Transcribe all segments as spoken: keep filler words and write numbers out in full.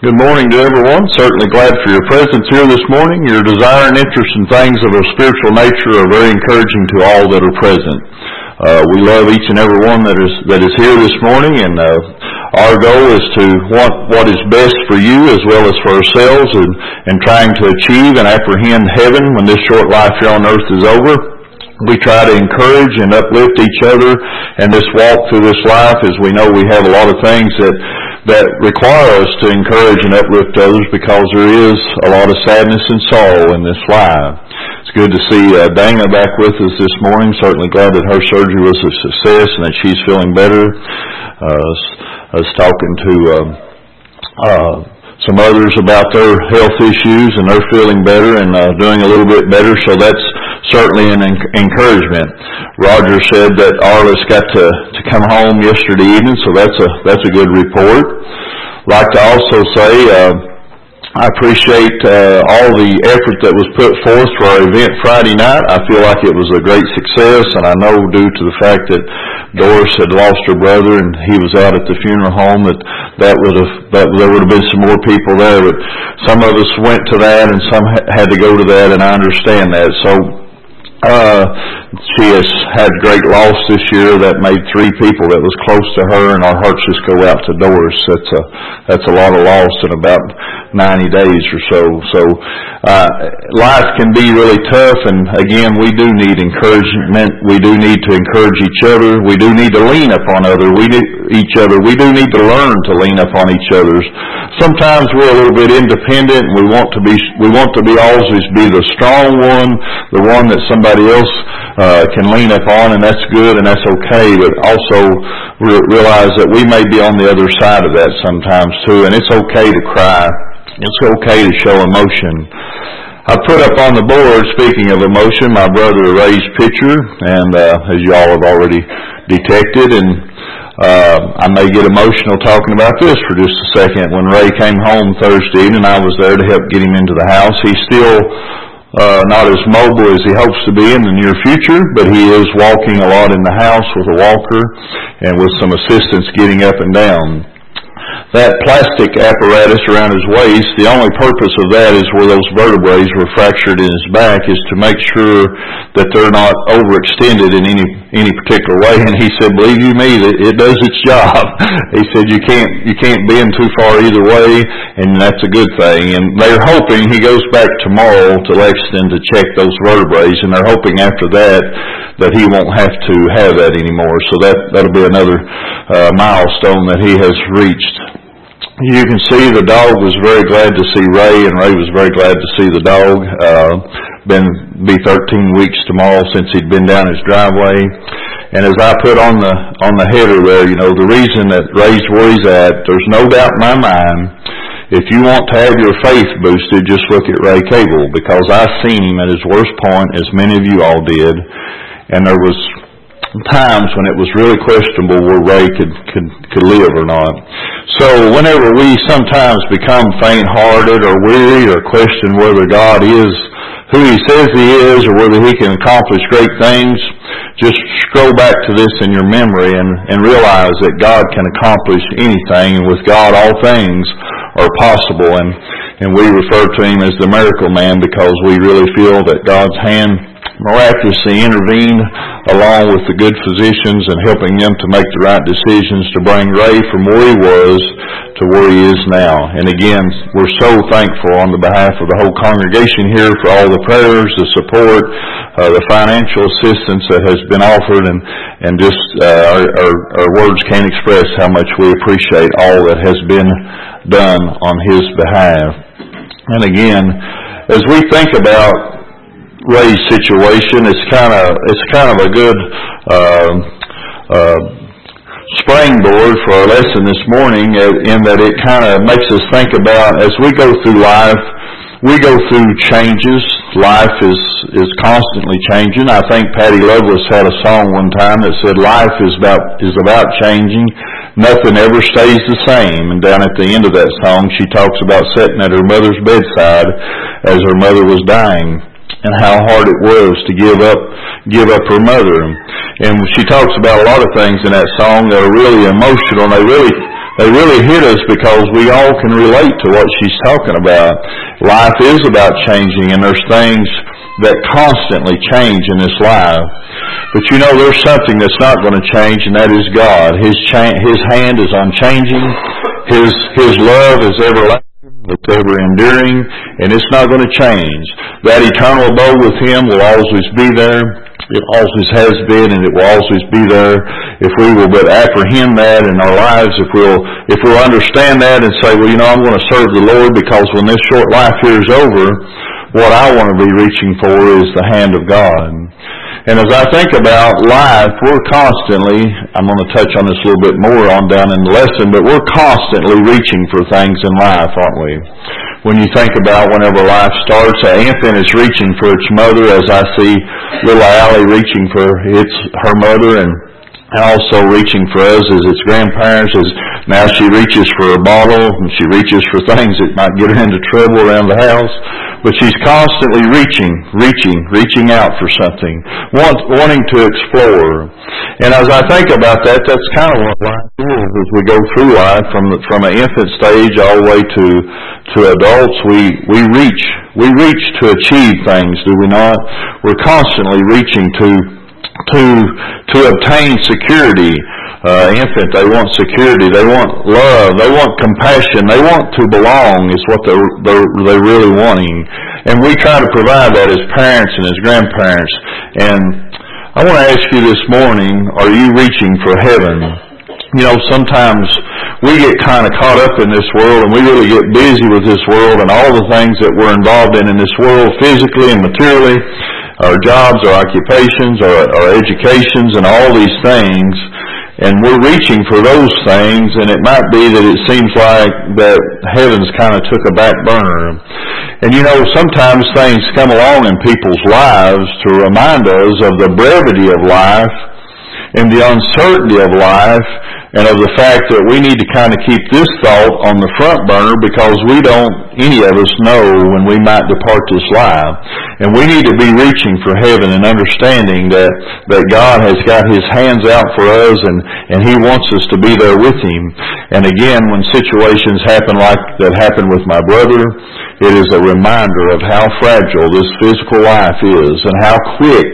Good morning to everyone. Certainly glad for your presence here this morning. Your desire and interest in things of a spiritual nature are very encouraging to all that are present. Uh, we love each and every one that is that is here this morning, and uh, our goal is to want what is best for you as well as for ourselves, and, and trying to achieve and apprehend heaven when this short life here on earth is over. We try to encourage and uplift each other in this walk through this life, as we know we have a lot of things that that require us to encourage and uplift others, because there is a lot of sadness and sorrow in this life. It's good to see uh, Dana back with us this morning. Certainly glad that her surgery was a success and that she's feeling better. Uh, I was talking to uh, uh, some others about their health issues, and they're feeling better and uh, doing a little bit better, so that's certainly an encouragement. Roger said that Arliss got to, to come home yesterday evening, so that's a that's a good report. Like to also say, uh, I appreciate uh, all the effort that was put forth for our event Friday night. I feel like it was a great success, and I know due to the fact that Doris had lost her brother and he was out at the funeral home, that that would have that there would have been some more people there. But some of us went to that, and some ha- had to go to that, and I understand that. So. Uh, she has had great loss this year. That made three people that was close to her, and our hearts just go out to Doris. That's a that's a lot of loss in about ninety days or so. So uh, life can be really tough, and again, we do need encouragement. We do need to encourage each other. We do need to lean upon other. We need each other. We do need to learn to lean upon each other. Sometimes we're a little bit independent, and we want to be we want to be always be the strong one, the one that somebody else uh, can lean upon, and that's good and that's okay. But also re- realize that we may be on the other side of that sometimes too, and it's okay to cry. It's okay to show emotion. I put up on the board, speaking of emotion, my brother Ray's picture, and uh, as you all have already detected, and uh, I may get emotional talking about this for just a second. When Ray came home Thursday evening, I was there to help get him into the house. He's still uh, not as mobile as he hopes to be in the near future, but he is walking a lot in the house with a walker and with some assistance getting up and down. That plastic apparatus around his waist, the only purpose of that is where those vertebrae were fractured in his back, is to make sure that they're not overextended in any any particular way. And he said, believe you me, that it does its job. He said you can't you can't bend too far either way, and that's a good thing. And they're hoping he goes back tomorrow to Lexington to check those vertebrae, and they're hoping after that that he won't have to have that anymore. So that that'll be another uh, milestone that he has reached. You can see the dog was very glad to see Ray, and Ray was very glad to see the dog. Uh, been be thirteen weeks tomorrow since he'd been down his driveway. And as I put on the on the header there, you know, the reason that Ray's where he's at, there's no doubt in my mind. If you want to have your faith boosted, just look at Ray Cable, because I've seen him at his worst point, as many of you all did, and there was times when it was really questionable where Ray could, could, could live or not. So whenever we sometimes become faint-hearted or weary or question whether God is who He says He is or whether He can accomplish great things, just scroll back to this in your memory and, and realize that God can accomplish anything, and with God all things are possible. And, and we refer to Him as the miracle man, because we really feel that God's hand miraculously intervened along with the good physicians and helping them to make the right decisions to bring Ray from where he was to where he is now. And again, we're so thankful on the behalf of the whole congregation here for all the prayers, the support, uh, the financial assistance that has been offered, and, and just uh, our, our, our words can't express how much we appreciate all that has been done on his behalf. And again, as we think about Ray's situation, it's kind of it's kind of a good uh, uh, springboard for our lesson this morning, in that it kind of makes us think about, as we go through life, we go through changes. Life is is constantly changing. I think Patty Loveless had a song one time that said, "Life is about is about changing. Nothing ever stays the same." And down at the end of that song, she talks about sitting at her mother's bedside as her mother was dying, and how hard it was to give up give up her mother. And she talks about a lot of things in that song that are really emotional, and they really they really hit us because we all can relate to what she's talking about. Life is about changing, and there's things that constantly change in this life. But you know, there's something that's not going to change, and that is God. His cha- His hand is unchanging. His His love is everlasting, it's ever enduring, and it's not going to change. That eternal abode with Him will always be there. It always has been, and it will always be there if we will but apprehend that in our lives, if we'll if we'll understand that and say, well, you know, I'm going to serve the Lord, because when this short life here is over, what I want to be reaching for is the hand of God. And as I think about life, we're constantly, I'm going to touch on this a little bit more on down in the lesson, but we're constantly reaching for things in life, aren't we? When you think about whenever life starts, an infant is reaching for its mother, as I see little Allie reaching for its her mother, and also reaching for us as its grandparents. As now she reaches for a bottle, and she reaches for things that might get her into trouble around the house. But she's constantly reaching, reaching, reaching out for something, want, wanting to explore. And as I think about that, that's kind of what life is. As we go through life, from the, from an infant stage all the way to to adults, we we reach, we reach to achieve things, do we not? We're constantly reaching to to to obtain security. Uh, infant, they want security, they want love, they want compassion, they want to belong is what they're, they're, they're really wanting. And we try to provide that as parents and as grandparents. And I want to ask you this morning, are you reaching for heaven? You know, sometimes we get kind of caught up in this world, and we really get busy with this world and all the things that we're involved in in this world, physically and materially, our jobs, our occupations, our, our educations, and all these things. And we're reaching for those things, and it might be that it seems like that heaven's kind of took a back burner. And you know, sometimes things come along in people's lives to remind us of the brevity of life and the uncertainty of life, and of the fact that we need to kind of keep this thought on the front burner, because we don't, any of us, know when we might depart this life. And we need to be reaching for heaven and understanding that, that God has got His hands out for us, and, and He wants us to be there with Him. And again, when situations happen like that happened with my brother, it is a reminder of how fragile this physical life is, and how quick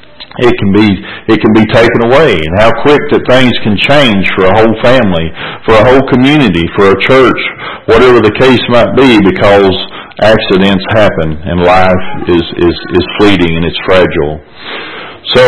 it can be it can be taken away, and how quick that things can change for a whole family, for a whole community, for a church, whatever the case might be, because accidents happen and life is, is, is fleeting and it's fragile. So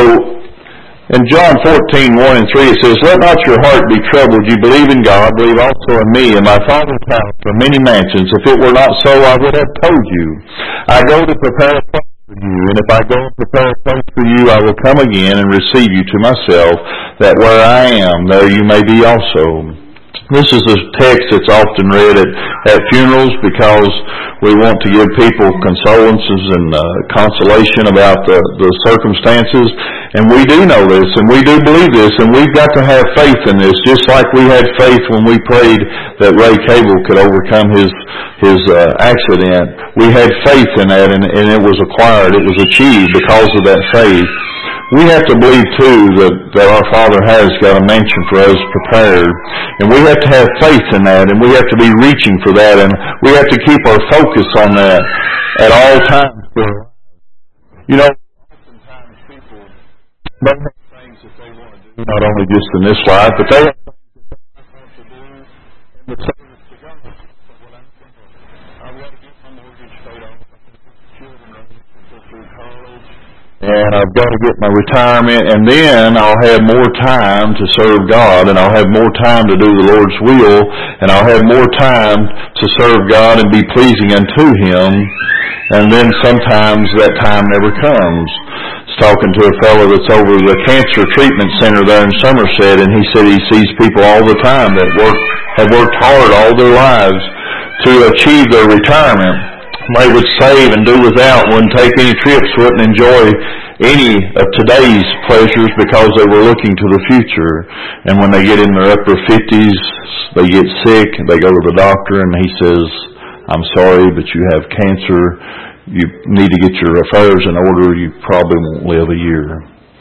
in John fourteen, one and three, it says, "Let not your heart be troubled. You believe in God, believe also in me. In my Father's house are many mansions. If it were not so, I would have told you. I go to prepare a place for you, and if I go and prepare a place for you, I will come again and receive you to myself, that where I am, there you may be also." This is a text that's often read at, at funerals, because we want to give people consolences and uh, consolation about the, the circumstances. And we do know this, and we do believe this, and we've got to have faith in this, just like we had faith when we prayed that Ray Cable could overcome his his uh, accident. We had faith in that, and, and it was acquired, it was achieved because of that faith. We have to believe, too, that, that our Father has got a mansion for us prepared. And we have to have faith in that, and we have to be reaching for that, and we have to keep our focus on that at all times. You know, oftentimes people don't have things that they want to do, not only just in this life, but they have things that they want to do in the service to God. So what I'm thinking, I want to get my mortgage paid off, I can put the children up through college, and I've got to get my retirement, and then I'll have more time to serve God, and I'll have more time to do the Lord's will, and I'll have more time to serve God and be pleasing unto Him, and then sometimes that time never comes. I was talking to a fellow that's over the cancer treatment center there in Somerset, and he said he sees people all the time that work have worked hard all their lives to achieve their retirement. They would save and do without, wouldn't take any trips, wouldn't enjoy any of today's pleasures because they were looking to the future. And when they get in their upper fifties, they get sick, they go to the doctor, and he says, "I'm sorry, but you have cancer. You need to get your affairs in order. You probably won't live a year."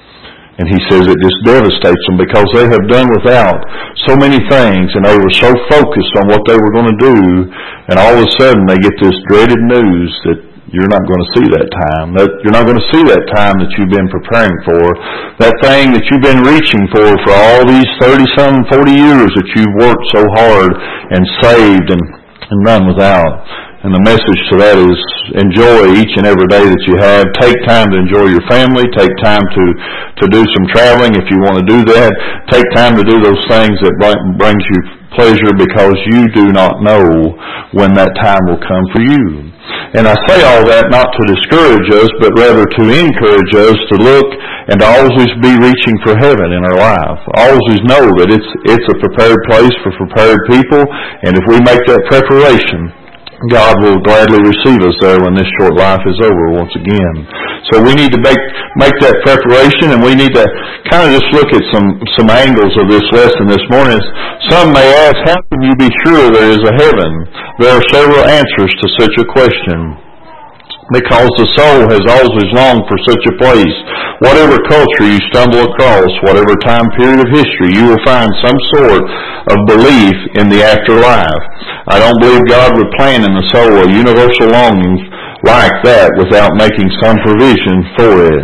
And he says it just devastates them because they have done without so many things, and they were so focused on what they were going to do, and all of a sudden they get this dreaded news that you're not going to see that time. That you're not going to see that time that you've been preparing for, that thing that you've been reaching for for all these thirty-some, forty years that you've worked so hard and saved and, and done without. And the message to that is enjoy each and every day that you have. Take time to enjoy your family. Take time to, to do some traveling if you want to do that. Take time to do those things that brings you pleasure, because you do not know when that time will come for you. And I say all that not to discourage us, but rather to encourage us to look and to always be reaching for heaven in our life. Always know that it's, it's a prepared place for prepared people, and if we make that preparation, God will gladly receive us there when this short life is over once again. So we need to make make that preparation, and we need to kind of just look at some, some angles of this lesson this morning. Some may ask, how can you be sure there is a heaven? There are several answers to such a question. Because the soul has always longed for such a place. Whatever culture you stumble across, whatever time period of history, you will find some sort of belief in the afterlife. I don't believe God would plan in the soul a universal longing like that without making some provision for it.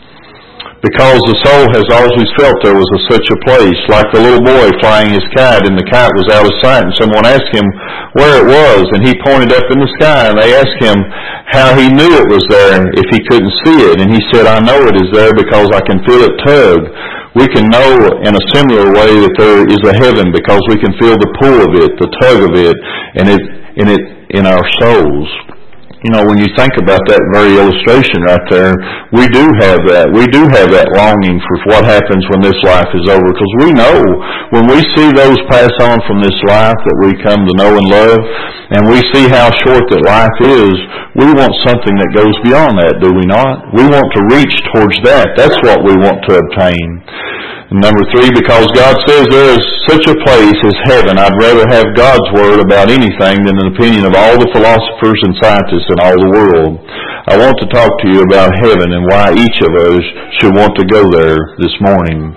Because the soul has always felt there was a, such a place, like the little boy flying his kite, and the kite was out of sight, and someone asked him where it was, and he pointed up in the sky, and they asked him how he knew it was there if he couldn't see it, and he said, I know it is there because I can feel it tug. We can know in a similar way that there is a heaven because we can feel the pull of it, the tug of it, and it in it in our souls. You know, when you think about that very illustration right there, we do have that. We do have that longing for what happens when this life is over. Because we know when we see those pass on from this life that we come to know and love, and we see how short that life is, we want something that goes beyond that, do we not? We want to reach towards that. That's what we want to obtain. And number three, because God says there is such a place as heaven, I'd rather have God's word about anything than an opinion of all the philosophers and scientists in all the world. I want to talk to you about heaven and why each of us should want to go there this morning.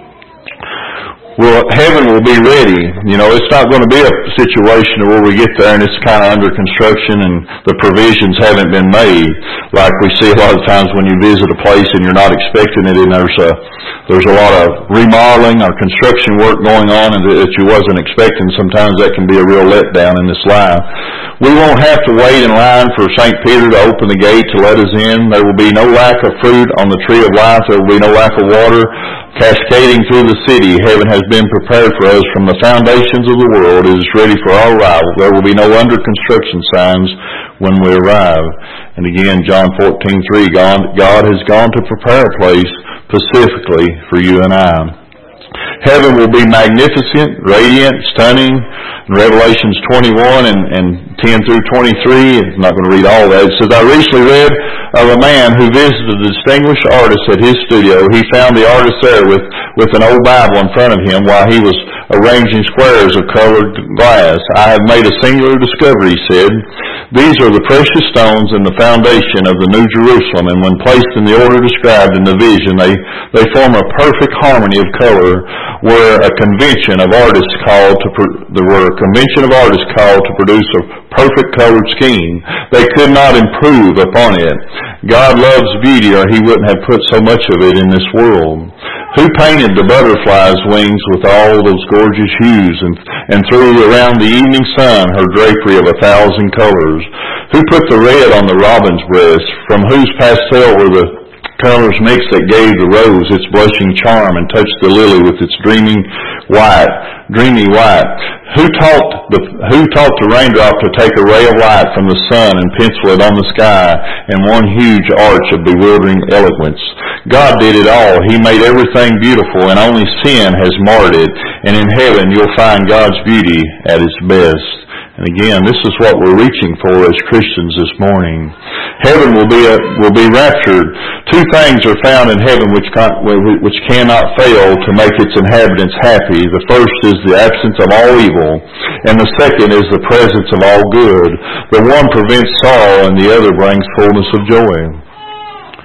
Well, heaven will be ready. You know, it's not going to be a situation where we get there and it's kind of under construction and the provisions haven't been made, like we see a lot of times when you visit a place and you're not expecting it, and there's a there's a lot of remodeling or construction work going on and that you wasn't expecting. Sometimes that can be a real letdown in this life. We won't have to wait in line for Saint Peter to open the gate to let us in. There will be no lack of fruit on the tree of life. There will be no lack of water cascading through the city. Heaven has been prepared for us from the foundations of the world. It is ready for our arrival. There will be no under construction signs when we arrive. And again, John fourteen three, God, God has gone to prepare a place specifically for you and I. Heaven will be magnificent, radiant, stunning. In Revelations twenty-one and, and ten through twenty-three, I'm not going to read all that. It says, I recently read of a man who visited a distinguished artist at his studio. He found the artist there with, with an old Bible in front of him while he was arranging squares of colored glass. I have made a singular discovery, he said. These are the precious stones in the foundation of the New Jerusalem, and when placed in the order described in the vision, they, they form a perfect harmony of color, where a convention of artists called to pro- there were a convention of artists called to produce a perfect colored scheme. They could not improve upon it. God loves beauty, or he wouldn't have put so much of it in this world. Who painted the butterfly's wings with all those gorgeous hues, and, and threw around the evening sun her drapery of a thousand colors? Who put the red on the robin's breast, from whose pastel were the colors mixed that gave the rose its blushing charm, and touched the lily with its dreaming white, dreamy white? Who taught the who taught the raindrop to take a ray of light from the sun and pencil it on the sky in one huge arch of bewildering eloquence? God did it all. He made everything beautiful, and only sin has marred it. And in heaven you'll find God's beauty at its best. And again, this is what we're reaching for as Christians this morning. Heaven will be a, will be raptured. Two things are found in heaven which can, which cannot fail to make its inhabitants happy. The first is the absence of all evil, and the second is the presence of all good. The one prevents sorrow, and the other brings fullness of joy.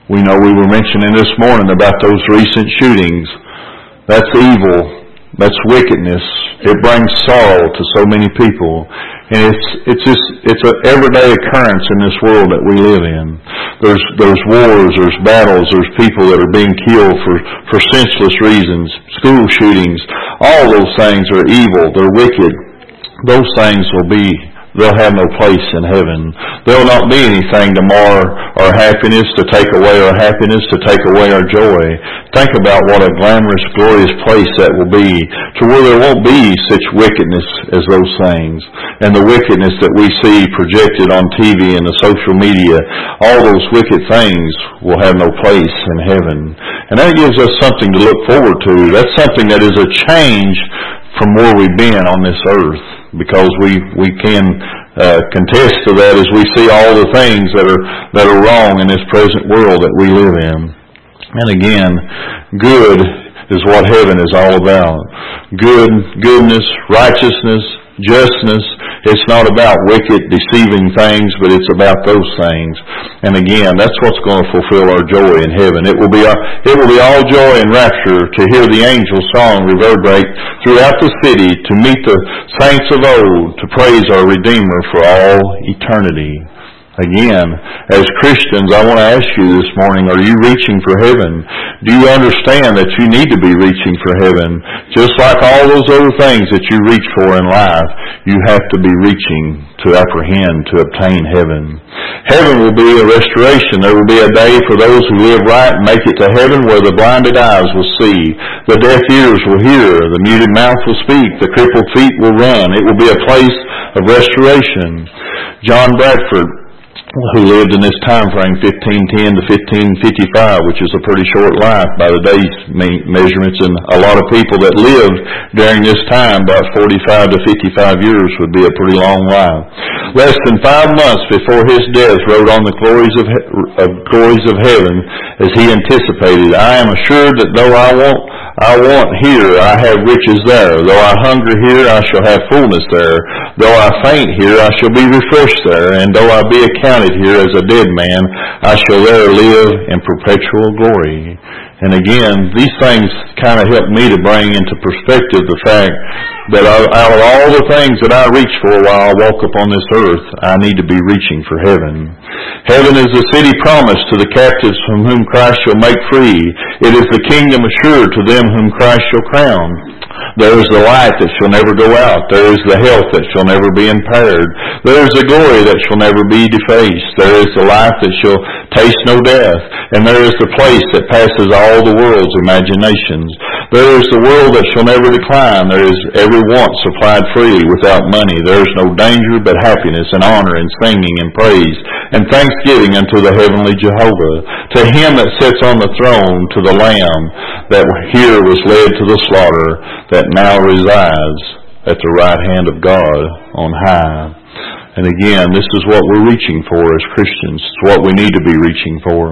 We know we were mentioning this morning about those recent shootings. That's evil. That's wickedness. It brings sorrow to so many people. And it's it's just it's an everyday occurrence in this world that we live in. There's there's wars, there's battles, there's people that are being killed for, for senseless reasons, school shootings. All those things are evil, they're wicked. Those things will be they'll have no place in heaven. There'll not be anything to mar our happiness, to take away our happiness, to take away our joy. Think about what a glamorous, glorious place that will be, to where there won't be such wickedness as those things. And the wickedness that we see projected on T V and the social media, all those wicked things will have no place in heaven. And that gives us something to look forward to. That's something that is a change from where we've been on this earth, because we we can uh, contest to that as we see all the things that are that are wrong in this present world that we live in. And again, good is what heaven is all about. Good, goodness, righteousness, justness. It's not about wicked, deceiving things, but it's about those things. And again, that's what's going to fulfill our joy in heaven. It will be our, it will be all joy and rapture to hear the angel song reverberate throughout the city, to meet the saints of old, to praise our Redeemer for all eternity. Again, as Christians, I want to ask you this morning, are you reaching for heaven? Do you understand that you need to be reaching for heaven? Just like all those other things that you reach for in life, you have to be reaching to apprehend, to obtain heaven. Heaven will be a restoration. There will be a day for those who live right and make it to heaven, where the blinded eyes will see, the deaf ears will hear, the muted mouth will speak, the crippled feet will run. It will be a place of restoration. John Bradford, who lived in this time frame, fifteen ten to fifteen fifty-five, which is a pretty short life by the day's me- measurements, and a lot of people that lived during this time, about forty-five to fifty-five years, would be a pretty long life. Less than five months before his death, wrote on the glories of, he- of glories of heaven, as he anticipated, "I am assured that though I want I want here, I have riches there. Though I hunger here, I shall have fullness there. Though I faint here, I shall be refreshed there. And though I be accounted here as a dead man, I shall there live in perpetual glory." And again, these things kind of help me to bring into perspective the fact that out of all the things that I reach for while I walk upon this earth, I need to be reaching for heaven. Heaven is the city promised to the captives from whom Christ shall make free. It is the kingdom assured to them whom Christ shall crown. There is the light that shall never go out. There is the health that shall never be impaired. There is the glory that shall never be defaced. There is the life that shall taste no death. And there is the place that passes all the world's imaginations. There is the world that shall never decline. There is every want supplied freely without money. There is no danger but happiness and honor and singing and praise and thanksgiving unto the heavenly Jehovah. To him that sits on the throne, to the Lamb that here was led to the slaughter, that now resides at the right hand of God on high. And again, this is what we're reaching for as Christians. It's what we need to be reaching for.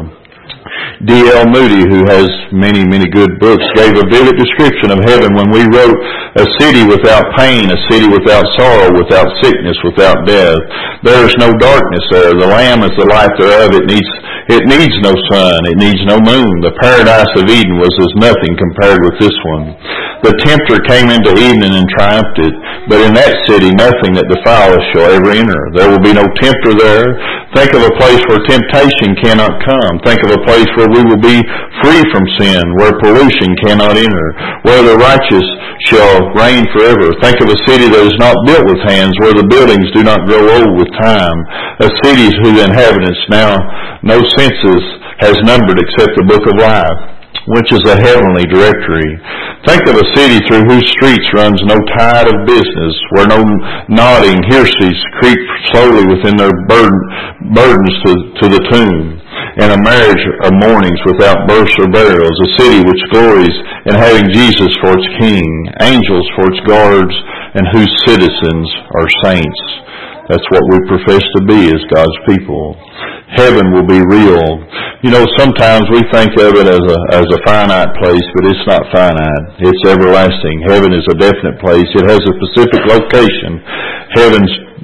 D L Moody, who has many, many good books, gave a vivid description of heaven when we wrote, "A city without pain, a city without sorrow, without sickness, without death. There is no darkness there. The Lamb is the light thereof. It needs It needs no sun. It needs no moon. The paradise of Eden was as nothing compared with this one. The tempter came into Eden and triumphed it, but in that city nothing that defileth shall ever enter. There will be no tempter there. Think of a place where temptation cannot come. Think of a place where we will be free from sin, where pollution cannot enter, where the righteous shall reign forever. Think of a city that is not built with hands, where the buildings do not grow old with time. A city whose inhabitants now no census has numbered except the book of life, which is a heavenly directory. Think of a city through whose streets runs no tide of business, where no nodding Hirces creep slowly within their burden, burdens to, to the tomb, and a marriage of mournings without births or burials. A city which glories in having Jesus for its king, angels for its guards, and whose citizens are saints. That's what we profess to be as God's people. Heaven will be real. You know, sometimes we think of it as a as a finite place, but it's not finite. It's everlasting. Heaven is a definite place. It has a specific location. Heaven's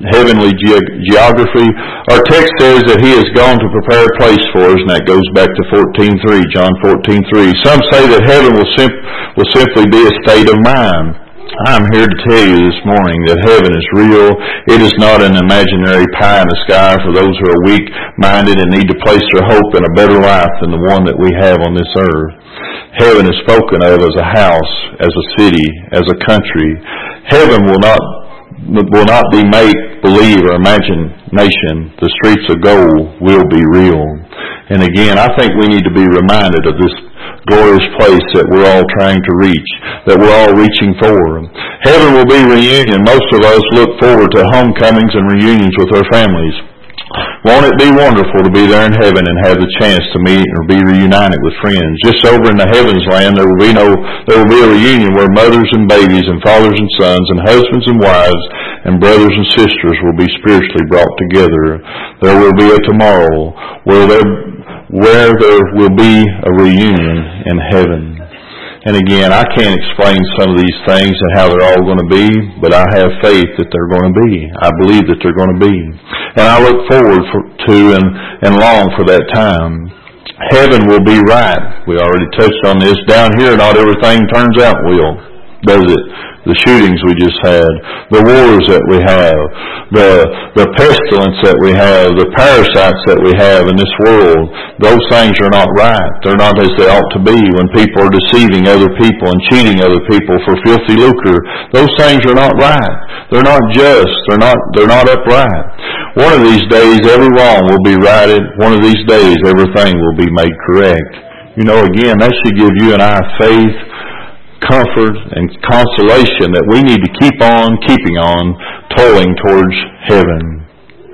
heavenly ge- geography. Our text says that He has gone to prepare a place for us, and that goes back to fourteen three, John fourteen three. Some say that heaven will, sim- will simply be a state of mind. I'm here to tell you this morning that heaven is real. It is not an imaginary pie in the sky for those who are weak-minded and need to place their hope in a better life than the one that we have on this earth. Heaven is spoken of as a house, as a city, as a country. Heaven will not will not be make-believe or imagination. The streets of gold will be real. And again, I think we need to be reminded of this glorious place that we're all trying to reach, that we're all reaching for. Heaven will be reunion. Most of us look forward to homecomings and reunions with our families. Won't it be wonderful to be there in heaven and have the chance to meet or be reunited with friends? Just over in the heavens land, there will be no, there will be a reunion where mothers and babies and fathers and sons and husbands and wives and brothers and sisters will be spiritually brought together. There will be a tomorrow where there, where there will be a reunion in heaven. And again, I can't explain some of these things and how they're all going to be, but I have faith that they're going to be. I believe that they're going to be. And I look forward for, to and, and long for that time. Heaven will be right. We already touched on this. Down here, not everything turns out well, does it? The shootings we just had, the wars that we have, the the pestilence that we have, the parasites that we have in this world, those things are not right. They're not as they ought to be when people are deceiving other people and cheating other people for filthy lucre. Those things are not right. They're not just. They're not, they're not upright. One of these days, every wrong will be righted. One of these days, everything will be made correct. You know, again, that should give you and I faith, comfort, and consolation that we need to keep on keeping on toiling towards heaven.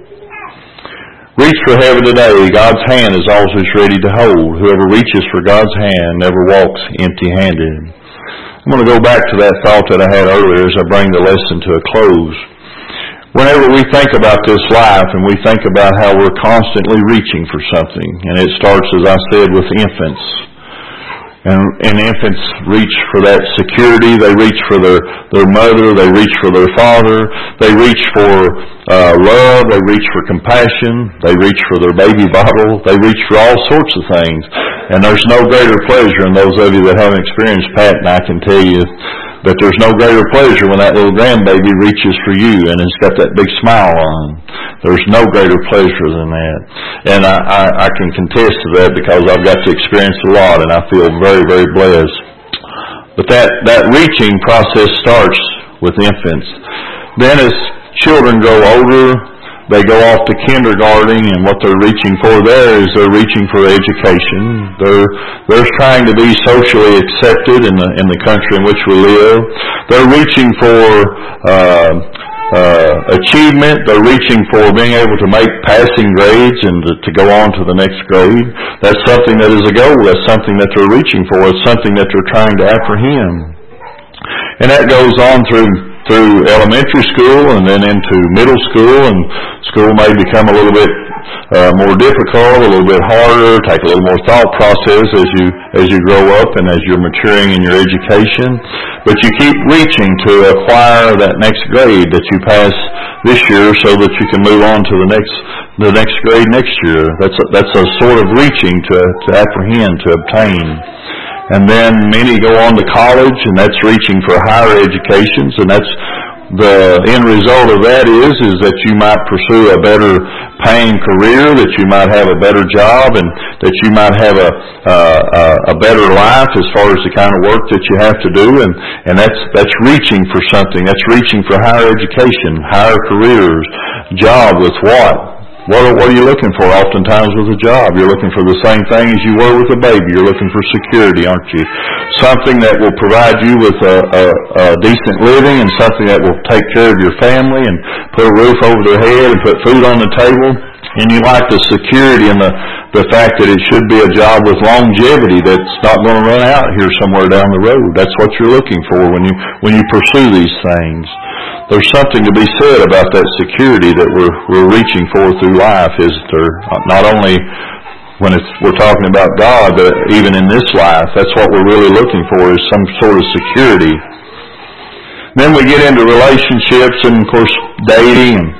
Reach for heaven today. God's hand is always ready to hold. Whoever reaches for God's hand never walks empty-handed. I'm going to go back to that thought that I had earlier as I bring the lesson to a close. Whenever we think about this life and we think about how we're constantly reaching for something, and it starts, as I said, with infants. And, and infants reach for that security. They reach for their, their mother. They reach for their father. They reach for uh, love. They reach for compassion. They reach for their baby bottle. They reach for all sorts of things. And there's no greater pleasure, and those of you that haven't experienced Pat and I can tell you that there's no greater pleasure when that little grandbaby reaches for you and has got that big smile on. There's no greater pleasure than that. And I, I, I can contest to that because I've got to experience a lot, and I feel very, very blessed. But that, that reaching process starts with infants. Then as children grow older, they go off to kindergarten, and what they're reaching for there is they're reaching for education. They're they're trying to be socially accepted in the in the country in which we live. They're reaching for uh, uh, achievement. They're reaching for being able to make passing grades and to, to go on to the next grade. That's something that is a goal. That's something that they're reaching for. It's something that they're trying to apprehend. And that goes on through through elementary school and then into middle school, and school may become a little bit uh, more difficult, a little bit harder, take a little more thought process as you as you grow up and as you're maturing in your education. But you keep reaching to acquire that next grade that you pass this year so that you can move on to the next the next grade next year. That's a, that's a sort of reaching to, to apprehend, to obtain. And then many go on to college, and that's reaching for higher educations, and that's the end result of that is is that you might pursue a better paying career, that you might have a better job, and that you might have a uh, a better life as far as the kind of work that you have to do, and and that's that's reaching for something. That's reaching for higher education, higher careers, job with what? What are, what are you looking for oftentimes with a job? You're looking for the same thing as you were with a baby. You're looking for security, aren't you? Something that will provide you with a, a, a decent living, and something that will take care of your family and put a roof over their head and put food on the table. And you like the security and the, the fact that it should be a job with longevity that's not going to run out here somewhere down the road. That's what you're looking for when you when you pursue these things. There's something to be said about that security that we're we're reaching for through life. Is there not only when it's, we're talking about God, but even in this life, that's what we're really looking for, is some sort of security. Then we get into relationships and, of course, dating.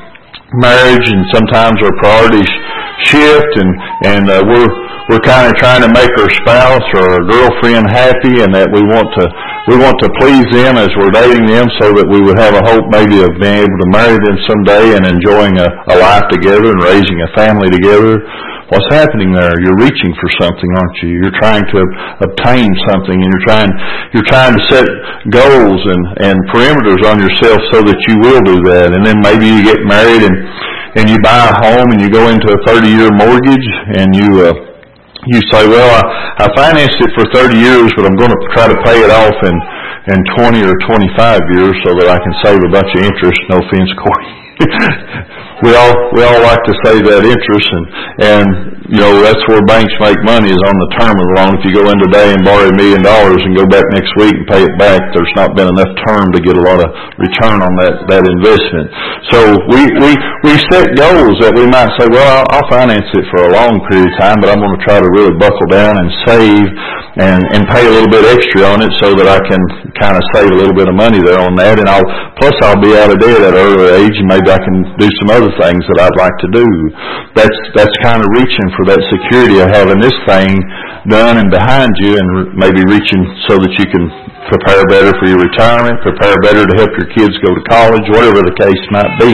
marriage, and sometimes our priorities shift, and and uh, we're we're kind of trying to make our spouse or our girlfriend happy, and that we want to we want to please them as we're dating them, so that we would have a hope maybe of being able to marry them someday and enjoying a, a life together and raising a family together. What's happening there? You're reaching for something, aren't you? You're trying to obtain something, and you're trying you're trying to set goals and and perimeters on yourself so that you will do that. And then maybe you get married and and you buy a home and you go into a thirty-year mortgage, and you uh, you say, well, I, I financed it for thirty years, but I'm going to try to pay it off in in twenty or twenty-five years so that I can save a bunch of interest. No offense, Corey. We all we all like to save that interest, and and you know that's where banks make money, is on the term of the loan. If you go in today and borrow a million dollars and go back next week and pay it back, there's not been enough term to get a lot of return on that that investment. So we we we set goals that we might say, well, I'll, I'll finance it for a long period of time, but I'm going to try to really buckle down and save and and pay a little bit extra on it so that I can kind of save a little bit of money there on that, and I'll plus I'll be out of debt at an early age, and maybe I can do some other things that I'd like to do. That's that's kind of reaching for that security of having this thing done and behind you, and maybe reaching so that you can prepare better for your retirement, prepare better to help your kids go to college, whatever the case might be.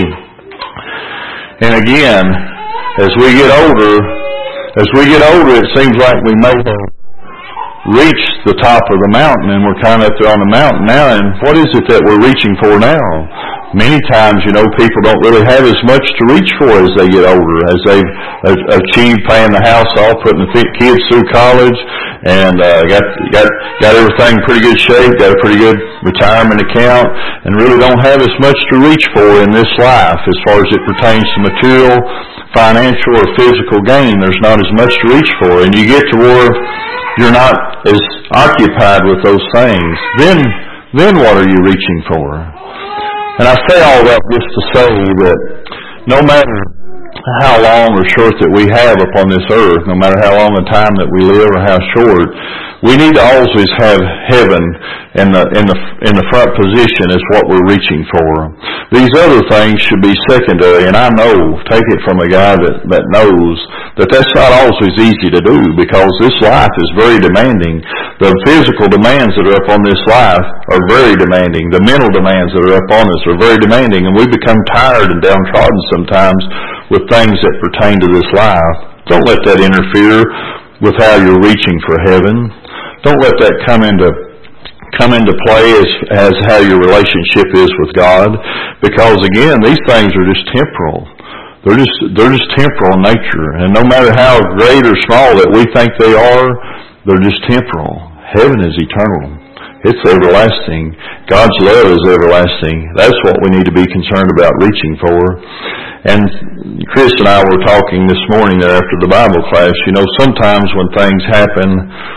And again, as we get older, as we get older, it seems like we may have reached the top of the mountain, and we're kind of up there on the mountain now, and what is it that we're reaching for now? Many times, you know, people don't really have as much to reach for as they get older, as they've achieved paying the house off, putting the kids through college, and uh, got got got everything in pretty good shape, got a pretty good retirement account, and really don't have as much to reach for in this life as far as it pertains to material, financial, or physical gain. There's not as much to reach for, and you get to where you're not as occupied with those things. Then, then what are you reaching for? And I say all that just to say that no matter how long or short that we have upon this earth, no matter how long the time that we live or how short, we need to always have heaven in the in the in the front position as what we're reaching for. These other things should be secondary, and I know, take it from a guy that, that knows that that's not always easy to do, because this life is very demanding. The physical demands that are up on this life are very demanding. The mental demands that are up on us are very demanding, and we become tired and downtrodden sometimes with things that pertain to this life. Don't let that interfere with how you're reaching for heaven. Don't let that come into come into play as as how your relationship is with God, because again, these things are just temporal. They're just they're just temporal in nature, and no matter how great or small that we think they are, they're just temporal. Heaven is eternal. It's everlasting. God's love is everlasting. That's what we need to be concerned about reaching for. And Chris and I were talking this morning there after the Bible class. You know, sometimes when things happen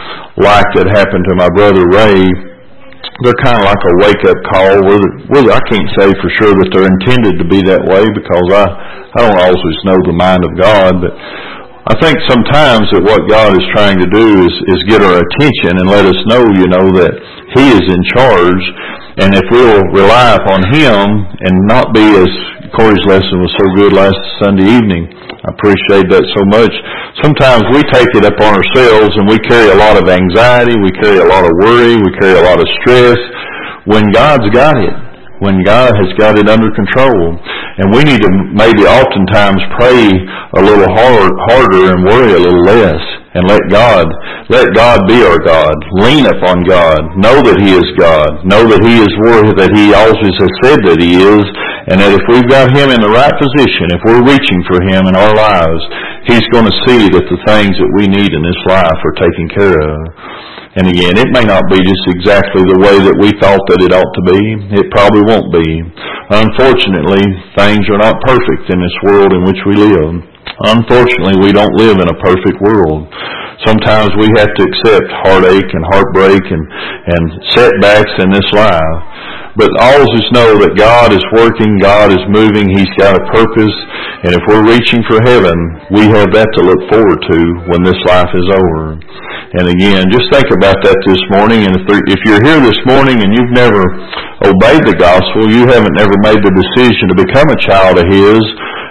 like that happened to my brother Ray, they're kind of like a wake-up call. Whether, whether I can't say for sure that they're intended to be that way, because I, I don't always know the mind of God, but I think sometimes that what God is trying to do is, is get our attention and let us know, you know, that He is in charge, and if we'll rely upon Him and not be, as Corey's lesson was so good last Sunday evening, I appreciate that so much. Sometimes we take it upon ourselves and we carry a lot of anxiety, we carry a lot of worry, we carry a lot of stress, when God's got it. When God has got it under control. And we need to maybe oftentimes pray a little hard, harder and worry a little less. And let God, let God be our God. Lean upon God. Know that He is God. Know that He is worthy, that He always has said that He is. And that if we've got Him in the right position, if we're reaching for Him in our lives, He's going to see that the things that we need in this life are taken care of. And again, it may not be just exactly the way that we thought that it ought to be. It probably won't be. Unfortunately, things are not perfect in this world in which we live. Unfortunately, we don't live in a perfect world. Sometimes we have to accept heartache and heartbreak and, and setbacks in this life. But always know that God is working, God is moving, He's got a purpose, and if we're reaching for heaven, we have that to look forward to when this life is over. And again, just think about that this morning, and if, there, if you're here this morning and you've never obeyed the gospel, you haven't ever made the decision to become a child of His,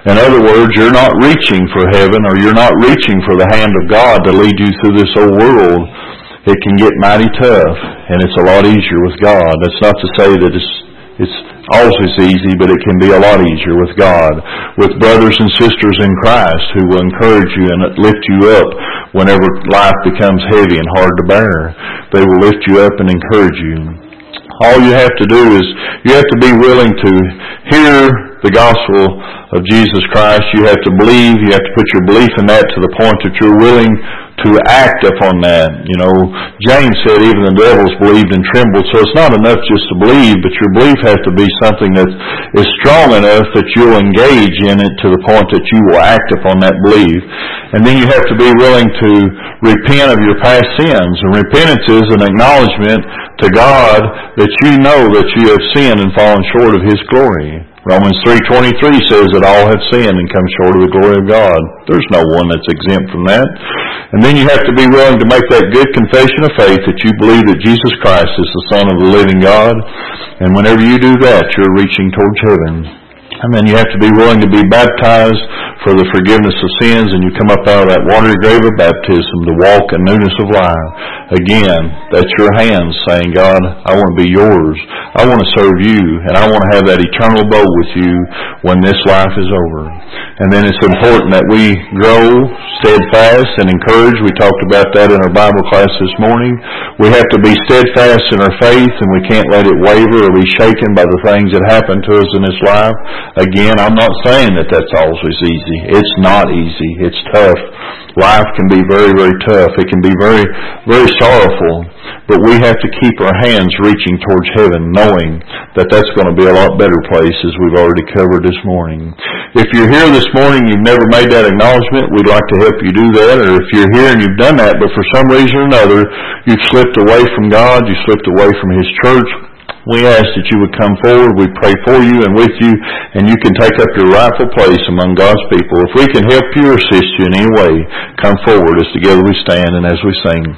In other words, you're not reaching for heaven, or you're not reaching for the hand of God to lead you through this old world. It can get mighty tough, and it's a lot easier with God. That's not to say that it's it's always easy, but it can be a lot easier with God, with brothers and sisters in Christ who will encourage you and lift you up whenever life becomes heavy and hard to bear. They will lift you up and encourage you. All you have to do is you have to be willing to hear the gospel of Jesus Christ. You have to believe. You have to put your belief in that to the point that you're willing to act upon that. You know, James said even the devils believed and trembled. So it's not enough just to believe, but your belief has to be something that is strong enough that you'll engage in it to the point that you will act upon that belief. And then you have to be willing to repent of your past sins. And repentance is an acknowledgement to God that you know that you have sinned and fallen short of His glory. Romans three twenty-three says that all have sinned and come short of the glory of God. There's no one that's exempt from that. And then you have to be willing to make that good confession of faith that you believe that Jesus Christ is the Son of the living God. And whenever you do that, you're reaching towards heaven. And then you have to be willing to be baptized for the forgiveness of sins, and you come up out of that watery grave of baptism to walk in newness of life. Again, that's your hands saying, God, I want to be yours. I want to serve you, and I want to have that eternal abode with you when this life is over. And then it's important that we grow steadfast and encouraged. We talked about that in our Bible class this morning. We have to be steadfast in our faith, and we can't let it waver or be shaken by the things that happen to us in this life. Again, I'm not saying that that's always easy. It's not easy. It's tough. Life can be very, very tough. It can be very, very sorrowful. But we have to keep our hands reaching towards heaven, knowing that that's going to be a lot better place, as we've already covered this morning. If you're here this morning, you've never made that acknowledgement, we'd like to help you do that. Or if you're here and you've done that, but for some reason or another, you've slipped away from God, you slipped away from His church, we ask that you would come forward. We pray for you and with you, and you can take up your rightful place among God's people. If we can help you or assist you in any way, come forward as together we stand and as we sing.